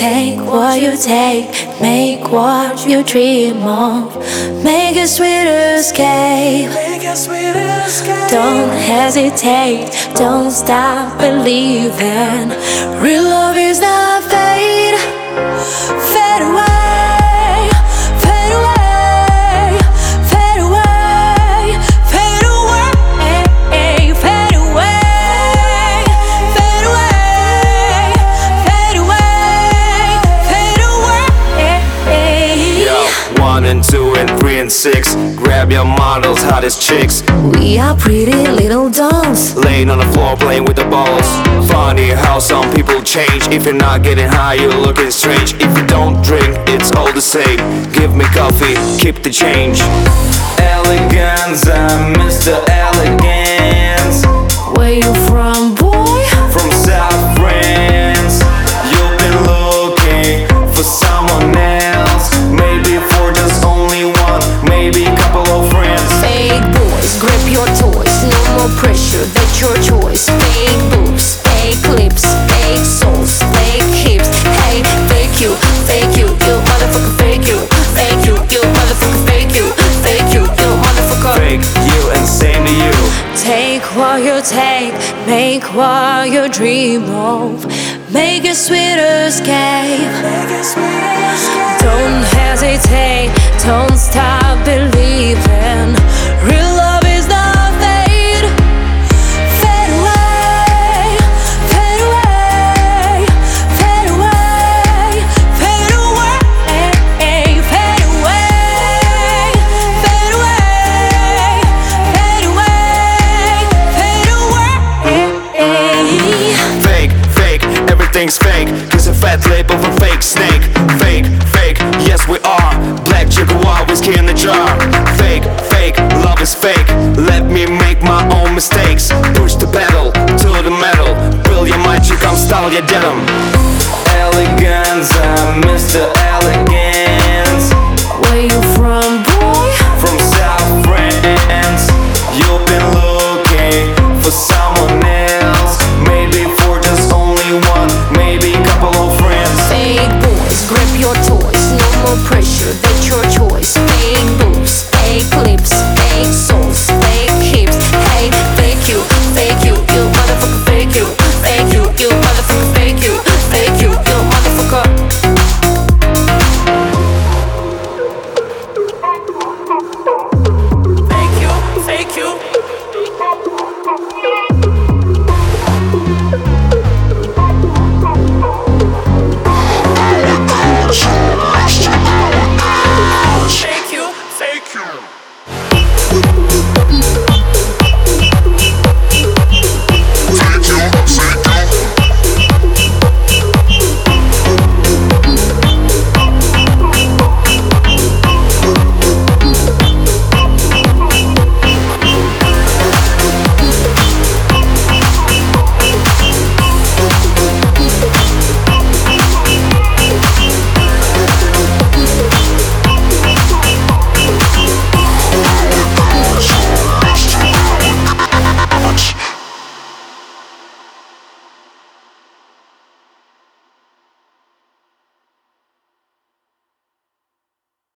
Take what you take, make what you dream of. Make a sweeter escape. Don't hesitate, don't stop believing. Real love is not fade. Fade away, fade away, fade away, fade away, fade away, fade away, fade away, fade away. Yo, 1 and 2 and 3 and 6. Grab your models, hottest chicks. We are pretty little dolls, laying on the floor playing with the balls. Funny how some people change. If you're not getting high, you're looking strange. If you don't drink, it's all the same. Give me coffee, keep the change. Elegance, I'm Mr. Elegance. Where you from, boy? From South France. You've been looking for someone else. Maybe for just only one, maybe a couple of friends. Fake boys, grip your toys. No more pressure, that's your choice. Fake boobs, fake lips, fake souls, fake hips. Hey, fake you, you motherfucker, fake you, you motherfucker, fake you, you motherfucker. Fake you and same to you. Take what you take, make what you dream of. Make a sweeter escape. Don't hesitate, don't stop believing. Real love is not fade. Fade away, fade away, fade away, fade away, fade away, fade away, fade away, fade away. Fake, everything's fake. Cause a fat lip of a fake snake. Fake, yes we are. Black Jaguar, whiskey in the jar. Fake, love is fake. Let me make my own mistakes. Push the pedal to the metal. Brilliant magic, I'm style, you did 'em. Elegance, I'm Mr. Elegance. Where you from, boy? From South France. You've been looking for someone else. Maybe for just only one, maybe a couple of friends. Fake boys, grip your toys. No more pressure, that's your choice.